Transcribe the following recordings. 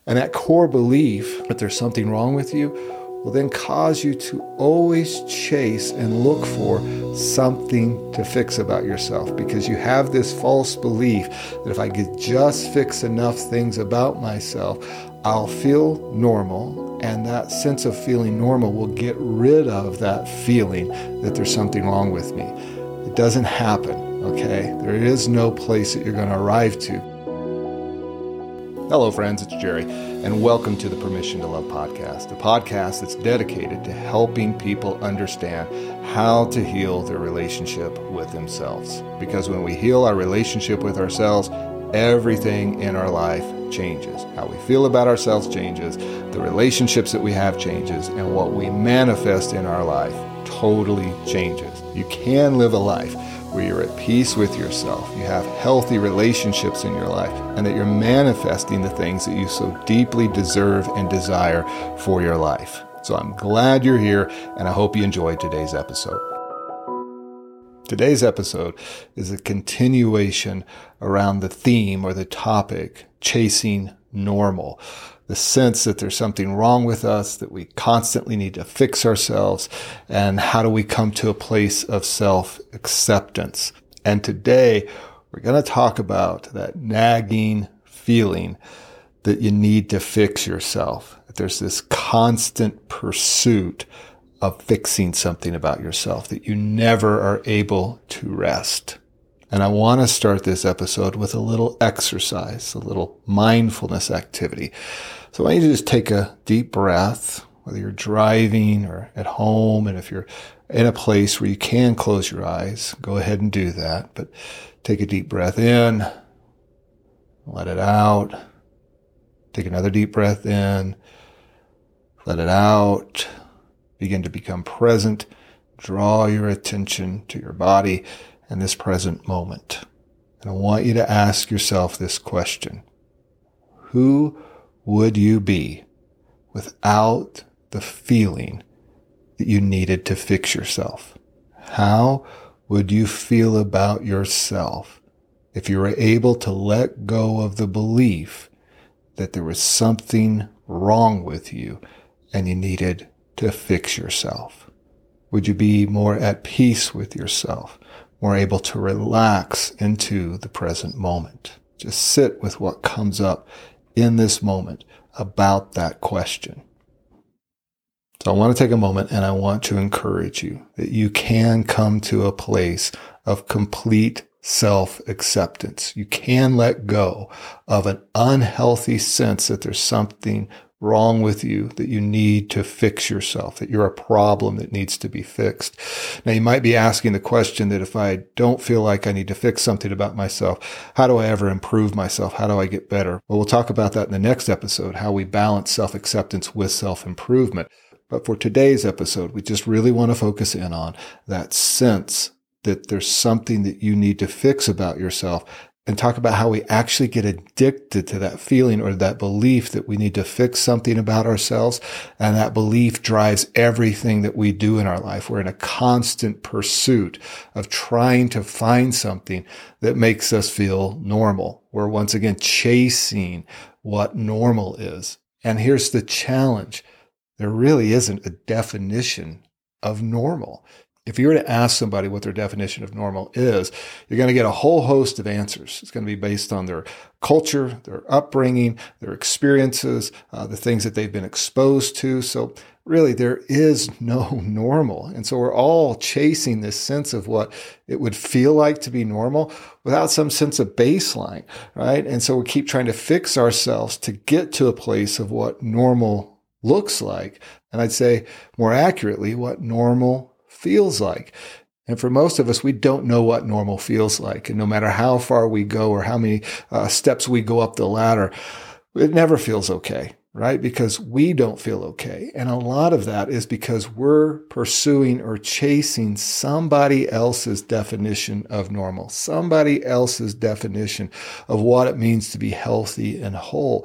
And that core belief that there's something wrong with you will then cause you to always chase and look for something to fix about yourself, because you have this false belief that if I could just fix enough things about myself, I'll feel normal, and that sense of feeling normal will get rid of that feeling that there's something wrong with me. It doesn't happen, okay? There is no place that you're going to arrive to. Hello, friends, it's Jerry, and welcome to the Permission to Love podcast, a podcast that's dedicated to helping people understand how to heal their relationship with themselves. Because when we heal our relationship with ourselves, everything in our life changes. How we feel about ourselves changes, the relationships that we have changes, and what we manifest in our life totally changes. You can live a life where you're at peace with yourself, you have healthy relationships in your life, and that you're manifesting the things that you so deeply deserve and desire for your life. So I'm glad you're here, and I hope you enjoyed today's episode. Today's episode is a continuation around the theme or the topic, chasing normal. The sense that there's something wrong with us, that we constantly need to fix ourselves, and how do we come to a place of self-acceptance. And today, we're going to talk about that nagging feeling that you need to fix yourself. That there's this constant pursuit of fixing something about yourself, that you never are able to rest. And I want to start this episode with a little exercise, a little mindfulness activity. So I want you to just take a deep breath, whether you're driving or at home. And if you're in a place where you can close your eyes, go ahead and do that. But take a deep breath in, let it out. Take another deep breath in, let it out. Begin to become present. Draw your attention to your body and this present moment. And I want you to ask yourself this question. Who would you be without the feeling that you needed to fix yourself? How would you feel about yourself if you were able to let go of the belief that there was something wrong with you and you needed to fix yourself? Would you be more at peace with yourself, more able to relax into the present moment? Just sit with what comes up in this moment about that question. So I want to take a moment and I want to encourage you that you can come to a place of complete self-acceptance. You can let go of an unhealthy sense that there's something wrong with you, that you need to fix yourself, that you're a problem that needs to be fixed. Now, you might be asking the question that if I don't feel like I need to fix something about myself, how do I ever improve myself? How do I get better? Well, we'll talk about that in the next episode, how we balance self-acceptance with self-improvement. But for today's episode, we just really want to focus in on that sense that there's something that you need to fix about yourself, and talk about how we actually get addicted to that feeling or that belief that we need to fix something about ourselves. And that belief drives everything that we do in our life. We're in a constant pursuit of trying to find something that makes us feel normal. We're once again chasing what normal is. And here's the challenge. There really isn't a definition of normal. If you were to ask somebody what their definition of normal is, you're going to get a whole host of answers. It's going to be based on their culture, their upbringing, their experiences, the things that they've been exposed to. So really, there is no normal. And so we're all chasing this sense of what it would feel like to be normal without some sense of baseline, right? And so we keep trying to fix ourselves to get to a place of what normal looks like. And I'd say more accurately, what normal feels like. And for most of us, we don't know what normal feels like. And no matter how far we go or how many steps we go up the ladder, it never feels okay, right? Because we don't feel okay. And a lot of that is because we're pursuing or chasing somebody else's definition of normal, somebody else's definition of what it means to be healthy and whole.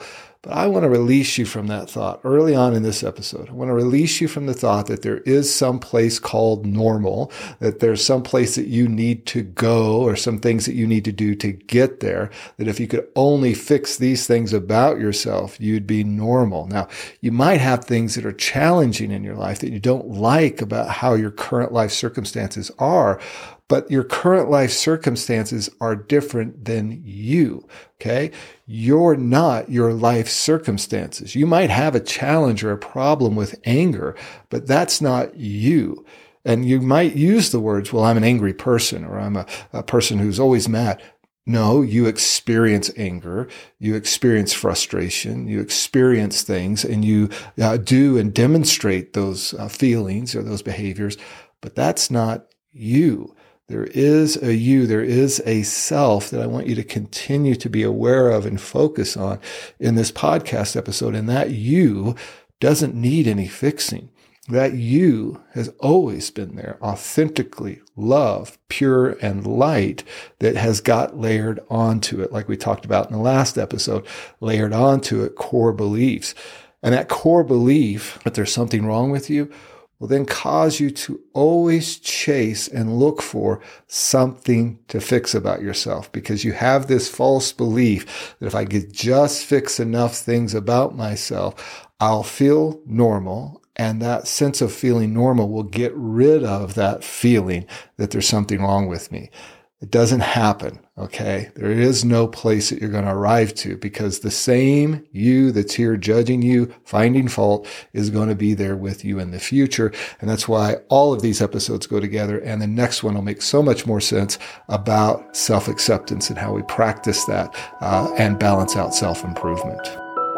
But I want to release you from that thought early on in this episode. I want to release you from the thought that there is some place called normal, that there's some place that you need to go or some things that you need to do to get there, that if you could only fix these things about yourself, you'd be normal. Now, you might have things that are challenging in your life that you don't like about how your current life circumstances are, but your current life circumstances are different than you, okay? You're not your life circumstances. You might have a challenge or a problem with anger, but that's not you. And you might use the words, well, I'm an angry person, or I'm a person who's always mad. No, you experience anger, you experience frustration, you experience things, and you do and demonstrate those feelings or those behaviors, but that's not you. There is a you, there is a self that I want you to continue to be aware of and focus on in this podcast episode. And that you doesn't need any fixing. That you has always been there, authentically love, pure and light, that has got layered onto it, like we talked about in the last episode, layered onto it core beliefs. And that core belief that there's something wrong with you will then cause you to always chase and look for something to fix about yourself, because you have this false belief that if I could just fix enough things about myself, I'll feel normal. And that sense of feeling normal will get rid of that feeling that there's something wrong with me. It doesn't happen, okay? There is no place that you're going to arrive to, because the same you that's here judging you, finding fault, is going to be there with you in the future. And that's why all of these episodes go together. And the next one will make so much more sense about self-acceptance and how we practice that and balance out self-improvement.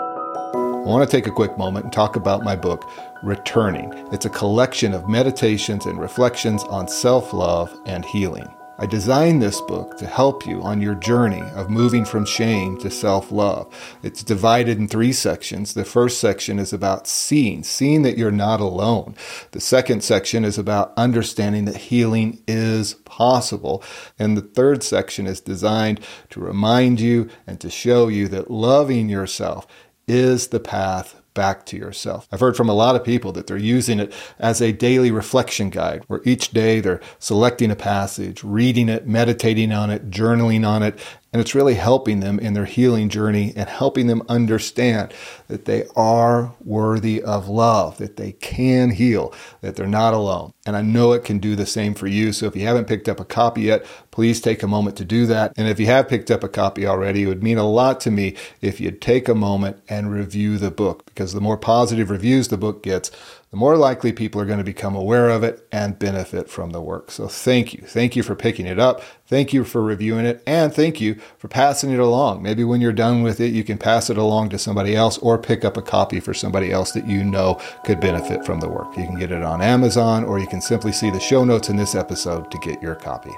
I want to take a quick moment and talk about my book, Returning. It's a collection of meditations and reflections on self-love and healing. I designed this book to help you on your journey of moving from shame to self-love. It's divided in 3 sections. The first section is about seeing that you're not alone. The second section is about understanding that healing is possible. And the third section is designed to remind you and to show you that loving yourself is the path back to yourself. I've heard from a lot of people that they're using it as a daily reflection guide, where each day they're selecting a passage, reading it, meditating on it, journaling on it, and it's really helping them in their healing journey and helping them understand that they are worthy of love, that they can heal, that they're not alone. And I know it can do the same for you. So if you haven't picked up a copy yet, please take a moment to do that. And if you have picked up a copy already, it would mean a lot to me if you'd take a moment and review the book, because the more positive reviews the book gets, the more likely people are going to become aware of it and benefit from the work. So thank you. Thank you for picking it up. Thank you for reviewing it. And thank you for passing it along. Maybe when you're done with it, you can pass it along to somebody else or pick up a copy for somebody else that you know could benefit from the work. You can get it on Amazon, or you can simply see the show notes in this episode to get your copy.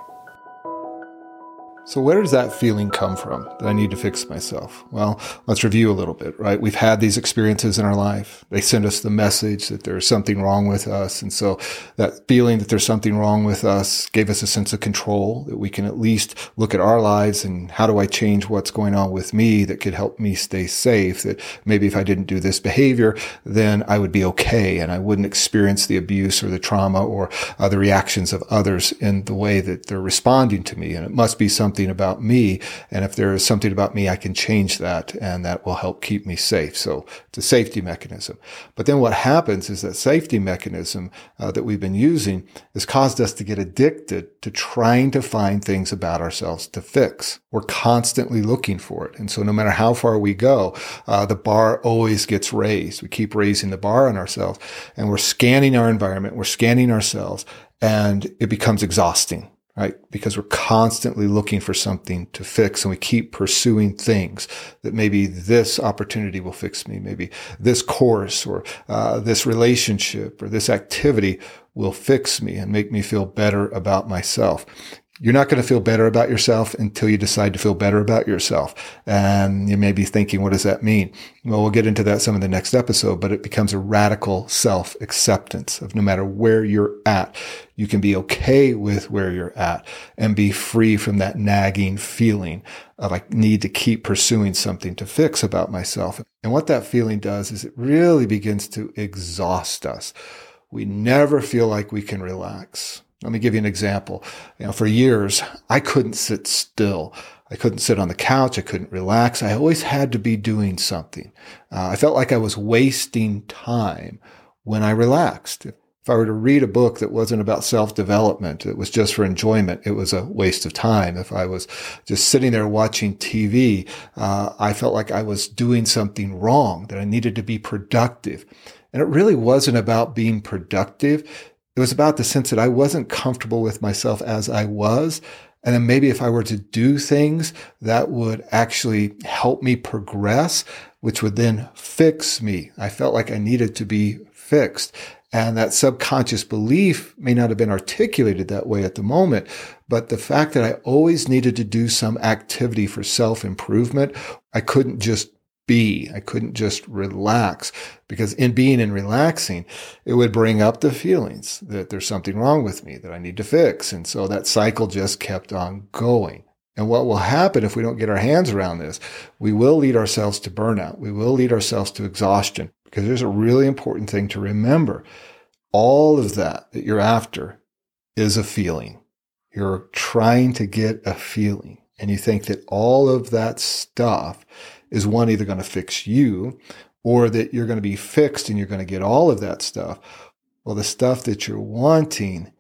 So where does that feeling come from that I need to fix myself? Well, let's review a little bit, right? We've had these experiences in our life. They send us the message that there's something wrong with us. And so that feeling that there's something wrong with us gave us a sense of control, that we can at least look at our lives and how do I change what's going on with me that could help me stay safe, that maybe if I didn't do this behavior, then I would be okay and I wouldn't experience the abuse or the trauma or the reactions of others in the way that they're responding to me. And it must be something about me. And if there is something about me, I can change that, and that will help keep me safe. So it's a safety mechanism. But then what happens is that safety mechanism that we've been using has caused us to get addicted to trying to find things about ourselves to fix. We're constantly looking for it. And so no matter how far we go, the bar always gets raised. We keep raising the bar on ourselves, and we're scanning our environment. We're scanning ourselves, and it becomes exhausting. Right? Because we're constantly looking for something to fix, and we keep pursuing things that maybe this opportunity will fix me. Maybe this course or this relationship or this activity will fix me and make me feel better about myself. You're not going to feel better about yourself until you decide to feel better about yourself. And you may be thinking, what does that mean? Well, we'll get into that some in the next episode, but it becomes a radical self-acceptance of no matter where you're at, you can be okay with where you're at and be free from that nagging feeling of I need to keep pursuing something to fix about myself. And what that feeling does is it really begins to exhaust us. We never feel like we can relax. Let me give you an example. For years, I couldn't sit still. I couldn't sit on the couch. I couldn't relax. I always had to be doing something. I felt like I was wasting time when I relaxed. If I were to read a book that wasn't about self-development, it was just for enjoyment, it was a waste of time. If I was just sitting there watching TV, I felt like I was doing something wrong, that I needed to be productive. And it really wasn't about being productive. It was about the sense that I wasn't comfortable with myself as I was. And then maybe if I were to do things that would actually help me progress, which would then fix me. I felt like I needed to be fixed. And that subconscious belief may not have been articulated that way at the moment, but the fact that I always needed to do some activity for self-improvement, I couldn't just I couldn't just relax, because in being and relaxing, it would bring up the feelings that there's something wrong with me that I need to fix. And so that cycle just kept on going. And what will happen if we don't get our hands around this, we will lead ourselves to burnout. We will lead ourselves to exhaustion, because there's a really important thing to remember. All of that you're after is a feeling. You're trying to get a feeling. And you think that all of that stuff is one either going to fix you or that you're going to be fixed and you're going to get all of that stuff. Well, the stuff that you're wanting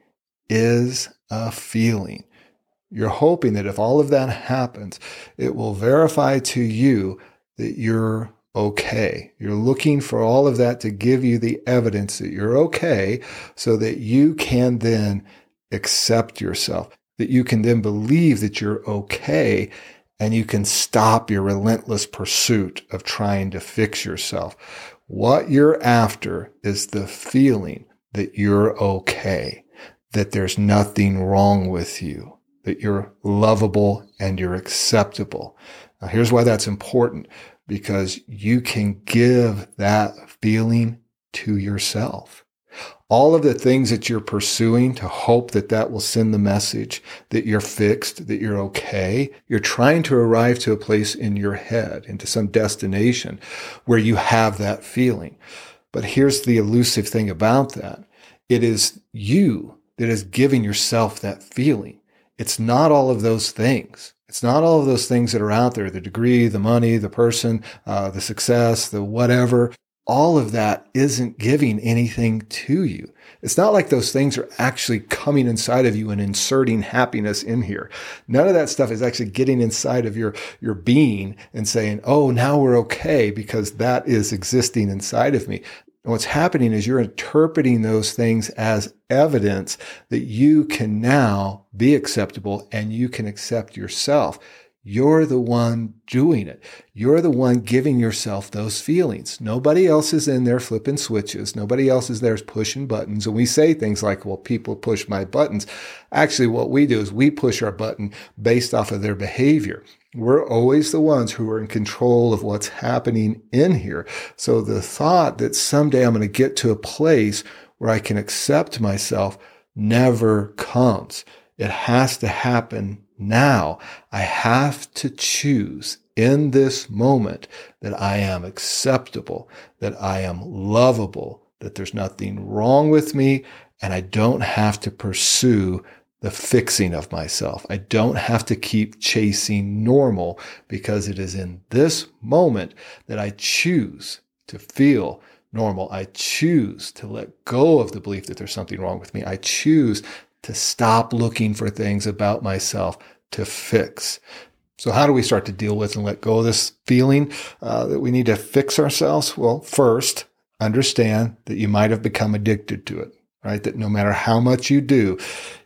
is a feeling. You're hoping that if all of that happens, it will verify to you that you're okay. You're looking for all of that to give you the evidence that you're okay so that you can then accept yourself, that you can then believe that you're okay. And you can stop your relentless pursuit of trying to fix yourself. What you're after is the feeling that you're okay, that there's nothing wrong with you, that you're lovable and you're acceptable. Now, here's why that's important, because you can give that feeling to yourself. All of the things that you're pursuing to hope that that will send the message that you're fixed, that you're okay, you're trying to arrive to a place in your head, into some destination where you have that feeling. But here's the elusive thing about that. It is you that is giving yourself that feeling. It's not all of those things. It's not all of those things that are out there, the degree, the money, the person, the success, the whatever. All of that isn't giving anything to you. It's not like those things are actually coming inside of you and inserting happiness in here. None of that stuff is actually getting inside of your being and saying, oh, now we're okay because that is existing inside of me. And what's happening is you're interpreting those things as evidence that you can now be acceptable and you can accept yourself. You're the one doing it. You're the one giving yourself those feelings. Nobody else is in there flipping switches. Nobody else is there pushing buttons. And we say things like, well, people push my buttons. Actually, what we do is we push our button based off of their behavior. We're always the ones who are in control of what's happening in here. So the thought that someday I'm going to get to a place where I can accept myself never comes. It has to happen now. I have to choose in this moment that I am acceptable, that I am lovable, that there's nothing wrong with me, and I don't have to pursue the fixing of myself. I don't have to keep chasing normal, because it is in this moment that I choose to feel normal. I choose to let go of the belief that there's something wrong with me. I choose to stop looking for things about myself to fix. So how do we start to deal with and let go of this feeling that we need to fix ourselves? Well, first, understand that you might have become addicted to it, right? That no matter how much you do,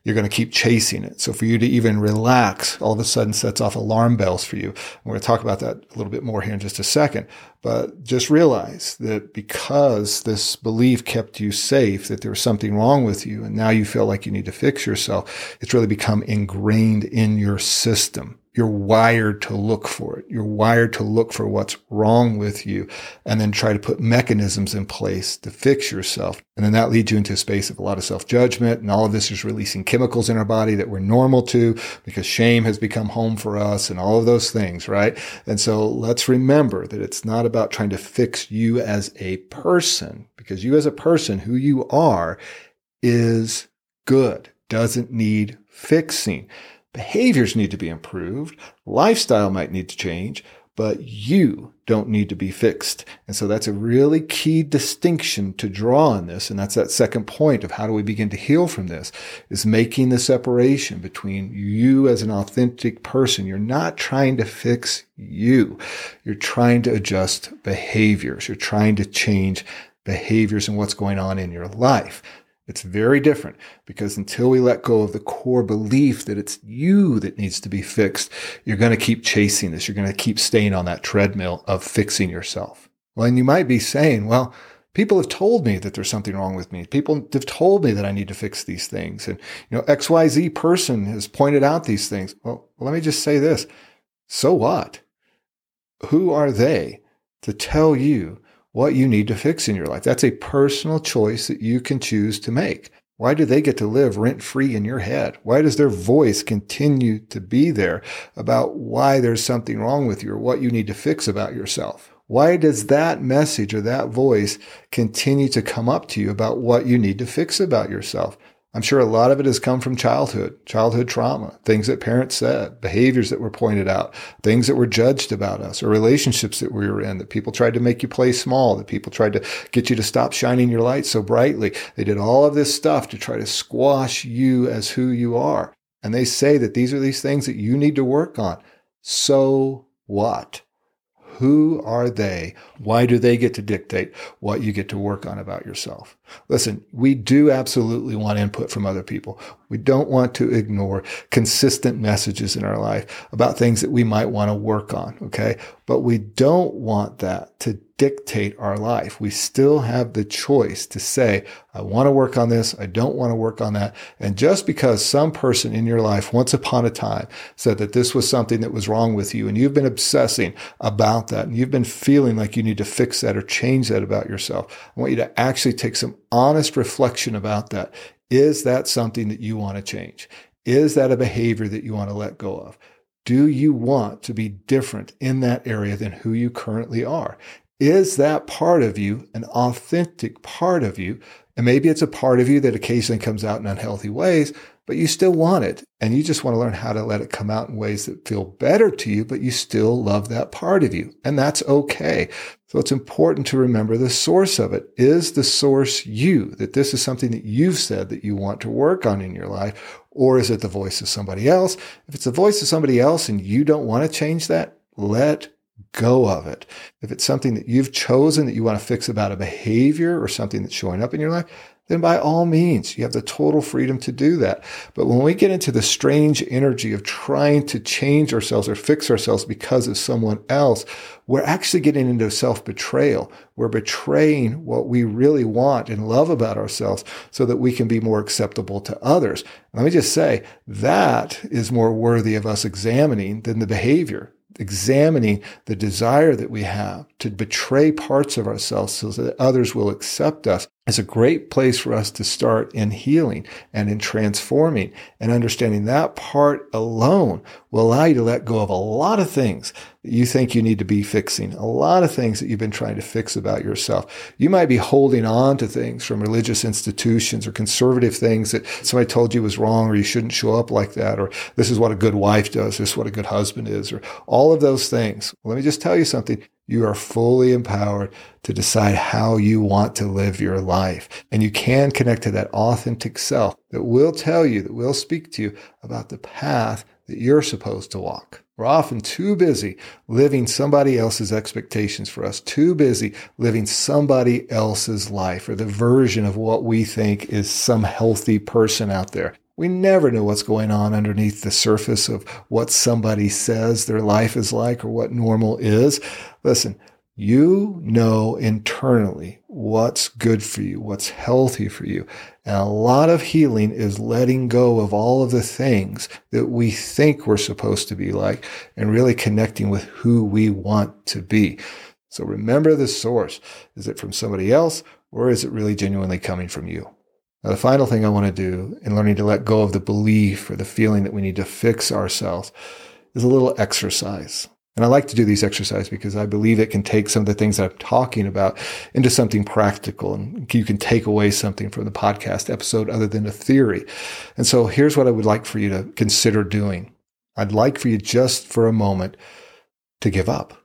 you're going to keep chasing it. So for you to even relax, all of a sudden sets off alarm bells for you. And we're going to talk about that a little bit more here in just a second. But just realize that because this belief kept you safe, that there was something wrong with you, and now you feel like you need to fix yourself, it's really become ingrained in your system. You're wired to look for it. You're wired to look for what's wrong with you and then try to put mechanisms in place to fix yourself. And then that leads you into a space of a lot of self-judgment. And all of this is releasing chemicals in our body that we're normal to because shame has become home for us and all of those things, right? And so let's remember that it's not about trying to fix you as a person, because you as a person, who you are, is good, doesn't need fixing. Behaviors need to be improved. Lifestyle might need to change, but you don't need to be fixed. And so that's a really key distinction to draw on this. And that's that second point of how do we begin to heal from this, is making the separation between you as an authentic person. You're not trying to fix you. You're trying to adjust behaviors. You're trying to change behaviors and what's going on in your life. It's very different, because until we let go of the core belief that it's you that needs to be fixed, you're going to keep chasing this. You're going to keep staying on that treadmill of fixing yourself. Well, and you might be saying, well, people have told me that there's something wrong with me. People have told me that I need to fix these things. And, XYZ person has pointed out these things. Well, let me just say this. So what? Who are they to tell you what you need to fix in your life? That's a personal choice that you can choose to make. Why do they get to live rent-free in your head? Why does their voice continue to be there about why there's something wrong with you or what you need to fix about yourself? Why does that message or that voice continue to come up to you about what you need to fix about yourself? I'm sure a lot of it has come from childhood trauma, things that parents said, behaviors that were pointed out, things that were judged about us, or relationships that we were in, that people tried to make you play small, that people tried to get you to stop shining your light so brightly. They did all of this stuff to try to squash you as who you are. And they say that these are these things that you need to work on. So what? Who are they? Why do they get to dictate what you get to work on about yourself? Listen, we do absolutely want input from other people. We don't want to ignore consistent messages in our life about things that we might want to work on, okay? But we don't want that to dictate our life. We still have the choice to say, I want to work on this, I don't want to work on that. And just because some person in your life once upon a time said that this was something that was wrong with you, and you've been obsessing about that, and you've been feeling like you need to fix that or change that about yourself, I want you to actually take some honest reflection about that. Is that something that you want to change? Is that a behavior that you want to let go of? Do you want to be different in that area than who you currently are? Is that part of you an authentic part of you? And maybe it's a part of you that occasionally comes out in unhealthy ways, but you still want it. And you just want to learn how to let it come out in ways that feel better to you, but you still love that part of you. And that's okay. So it's important to remember the source of it. Is the source you? That this is something that you've said that you want to work on in your life? Or is it the voice of somebody else? If it's the voice of somebody else and you don't want to change that, let go of it. If it's something that you've chosen that you want to fix about a behavior or something that's showing up in your life, then by all means, you have the total freedom to do that. But when we get into the strange energy of trying to change ourselves or fix ourselves because of someone else, we're actually getting into self-betrayal. We're betraying what we really want and love about ourselves so that we can be more acceptable to others. Let me just say, that is more worthy of us examining than the behavior. Examining the desire that we have to betray parts of ourselves so that others will accept us is a great place for us to start in healing and in transforming, and understanding that part alone will allow you to let go of a lot of things that you think you need to be fixing, a lot of things that you've been trying to fix about yourself. You might be holding on to things from religious institutions or conservative things that somebody told you was wrong, or you shouldn't show up like that, or this is what a good wife does, this is what a good husband is, or all of those things. Let me just tell you something. You are fully empowered to decide how you want to live your life. And you can connect to that authentic self that will tell you, that will speak to you about the path that you're supposed to walk. We're often too busy living somebody else's expectations for us, too busy living somebody else's life or the version of what we think is some healthy person out there. We never know what's going on underneath the surface of what somebody says their life is like or what normal is. Listen, you know internally what's good for you, what's healthy for you. And a lot of healing is letting go of all of the things that we think we're supposed to be like and really connecting with who we want to be. So remember the source. Is it from somebody else or is it really genuinely coming from you? Now, the final thing I want to do in learning to let go of the belief or the feeling that we need to fix ourselves is a little exercise. And I like to do these exercises because I believe it can take some of the things that I'm talking about into something practical, and you can take away something from the podcast episode other than a theory. And so here's what I would like for you to consider doing. I'd like for you just for a moment to give up.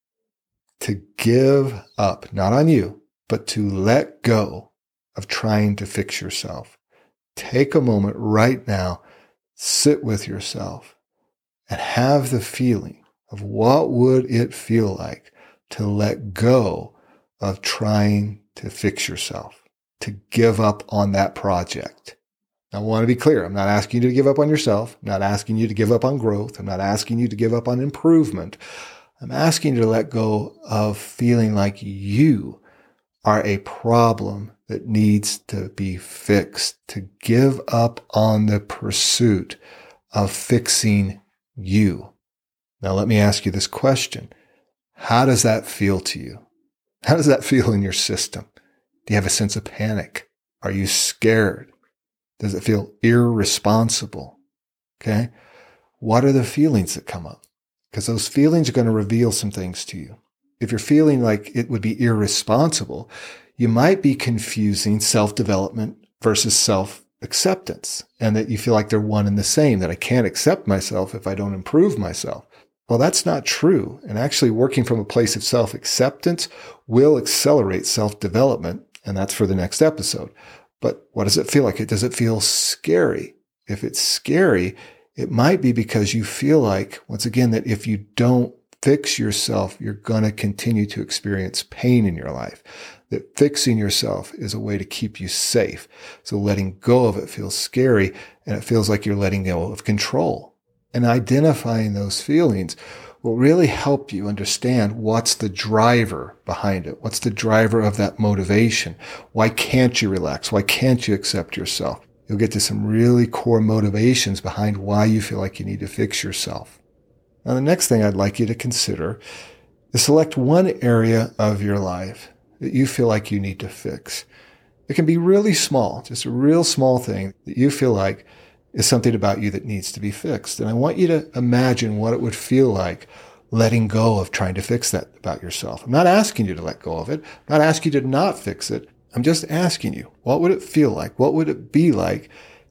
To give up, not on you, but to let go of trying to fix yourself. Take a moment right now, sit with yourself, and have the feeling of what would it feel like to let go of trying to fix yourself, to give up on that project. Now, I want to be clear. I'm not asking you to give up on yourself. I'm not asking you to give up on growth. I'm not asking you to give up on improvement. I'm asking you to let go of feeling like you are a problem that needs to be fixed, to give up on the pursuit of fixing you. Now, let me ask you this question. How does that feel to you? How does that feel in your system? Do you have a sense of panic? Are you scared? Does it feel irresponsible? Okay. What are the feelings that come up? Because those feelings are going to reveal some things to you. If you're feeling like it would be irresponsible, you might be confusing self-development versus self-acceptance, and that you feel like they're one and the same, that I can't accept myself if I don't improve myself. Well, that's not true. And actually working from a place of self-acceptance will accelerate self-development. And that's for the next episode. But what does it feel like? Does it feel scary? If it's scary, it might be because you feel like, once again, that if you don't fix yourself, you're going to continue to experience pain in your life. That fixing yourself is a way to keep you safe. So letting go of it feels scary, and it feels like you're letting go of control. And identifying those feelings will really help you understand what's the driver behind it. What's the driver of that motivation? Why can't you relax? Why can't you accept yourself? You'll get to some really core motivations behind why you feel like you need to fix yourself. Now, the next thing I'd like you to consider is select one area of your life that you feel like you need to fix. It can be really small, just a real small thing that you feel like is something about you that needs to be fixed. And I want you to imagine what it would feel like letting go of trying to fix that about yourself. I'm not asking you to let go of it. I'm not asking you to not fix it. I'm just asking you, what would it feel like? What would it be like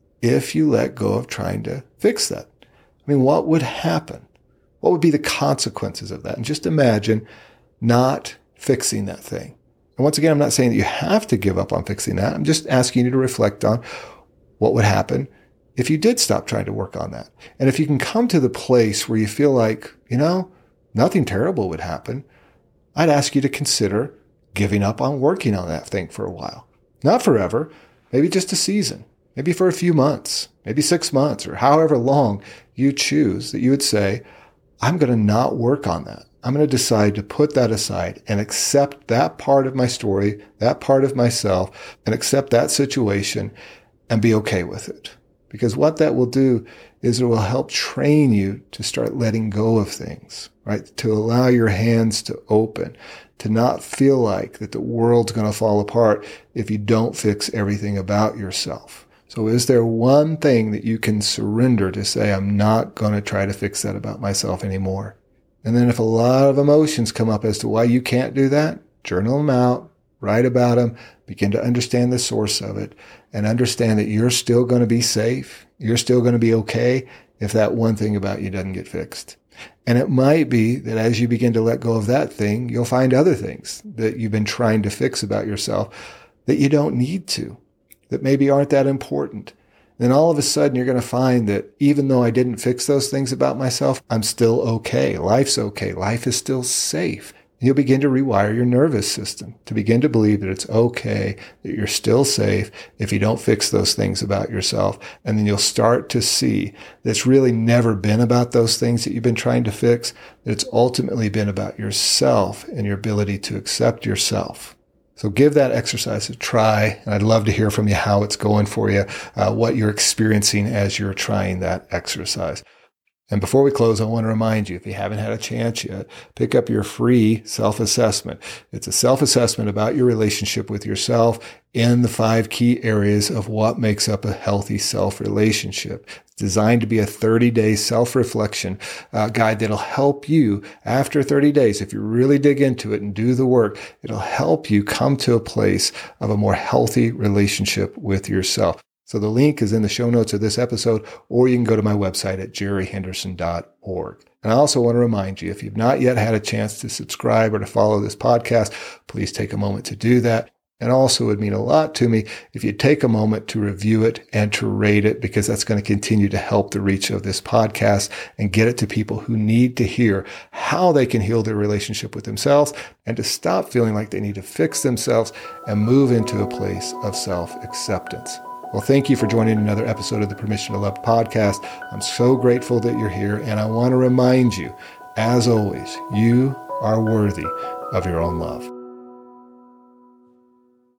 if you let go of trying to fix that? I mean, what would happen? What would be the consequences of that? And just imagine not fixing that thing. And once again, I'm not saying that you have to give up on fixing that. I'm just asking you to reflect on what would happen if you did stop trying to work on that. And if you can come to the place where you feel like, nothing terrible would happen, I'd ask you to consider giving up on working on that thing for a while. Not forever, maybe just a season, maybe for a few months, maybe 6 months, or however long you choose, that you would say, I'm going to not work on that. I'm going to decide to put that aside and accept that part of my story, that part of myself, and accept that situation and be okay with it. Because what that will do is it will help train you to start letting go of things, right? To allow your hands to open, to not feel like that the world's going to fall apart if you don't fix everything about yourself. So is there one thing that you can surrender to say, I'm not going to try to fix that about myself anymore? And then if a lot of emotions come up as to why you can't do that, journal them out, write about them, begin to understand the source of it, and understand that you're still going to be safe. You're still going to be okay if that one thing about you doesn't get fixed. And it might be that as you begin to let go of that thing, you'll find other things that you've been trying to fix about yourself that you don't need to, that maybe aren't that important. Then all of a sudden you're going to find that even though I didn't fix those things about myself, I'm still okay. Life's okay. Life is still safe. You'll begin to rewire your nervous system to begin to believe that it's okay, that you're still safe if you don't fix those things about yourself. And then you'll start to see that it's really never been about those things that you've been trying to fix, that it's ultimately been about yourself and your ability to accept yourself. So give that exercise a try, and I'd love to hear from you how it's going for you, what you're experiencing as you're trying that exercise. And before we close, I want to remind you, if you haven't had a chance yet, pick up your free self-assessment. It's a self-assessment about your relationship with yourself in the 5 key areas of what makes up a healthy self-relationship. It's designed to be a 30-day self-reflection guide that'll help you after 30 days. If you really dig into it and do the work, it'll help you come to a place of a more healthy relationship with yourself. So the link is in the show notes of this episode, or you can go to my website at jerryhenderson.org. And I also want to remind you, if you've not yet had a chance to subscribe or to follow this podcast, please take a moment to do that. And also it would mean a lot to me if you take a moment to review it and to rate it, because that's going to continue to help the reach of this podcast and get it to people who need to hear how they can heal their relationship with themselves and to stop feeling like they need to fix themselves and move into a place of self-acceptance. Well, thank you for joining another episode of the Permission to Love podcast. I'm so grateful that you're here, and I want to remind you, as always, you are worthy of your own love.